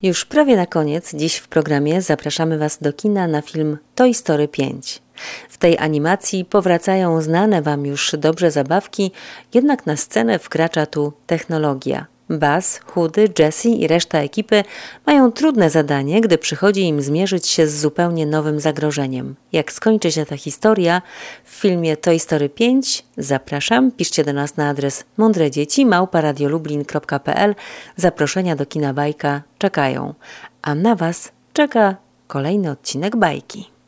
Już prawie na koniec, dziś w programie zapraszamy Was do kina na film Toy Story 5. W tej animacji powracają znane Wam już dobrze zabawki, jednak na scenę wkracza tu technologia. Buzz, Chudy, Jessie i reszta ekipy mają trudne zadanie, gdy przychodzi im zmierzyć się z zupełnie nowym zagrożeniem. Jak skończy się ta historia w filmie Toy Story 5? Zapraszam, piszcie do nas na adres mądredzieci@radiolublin.pl. Zaproszenia do kina Bajka czekają, a na Was czeka kolejny odcinek Bajki.